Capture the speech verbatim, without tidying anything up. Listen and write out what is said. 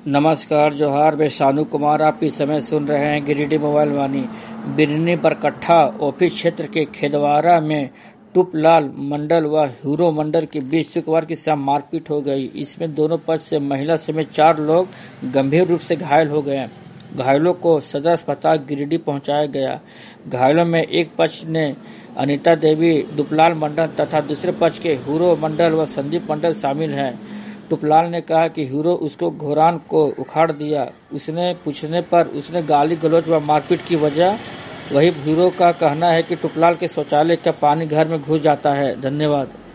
नमस्कार जोहार, मैं शानू कुमार। आप इस समय सुन रहे हैं गिरिडीह मोबाइल वाणी। बिरनी बरकट्ठा ऑफिस क्षेत्र के खेदवारा में टूपलाल मंडल व हीरो मंडल के बीच शुक्रवार की शाम मारपीट हो गई। इसमें दोनों पक्ष से महिला समेत चार लोग गंभीर रूप से घायल हो गए। घायलों को सदर अस्पताल गिरिडीह पहुंचाया गया। घायलों में एक पक्ष ने अनीता देवी, टूपलाल मंडल तथा दूसरे पक्ष के हीरो मंडल व संदीप मंडल शामिल हैं। टूपलाल ने कहा कि हीरो उसको घोरान को उखाड़ दिया। उसने पूछने पर उसने गाली गलौज व मारपीट की वजह। वही हीरो का कहना है कि टूपलाल के शौचालय का पानी घर में घुस जाता है। धन्यवाद।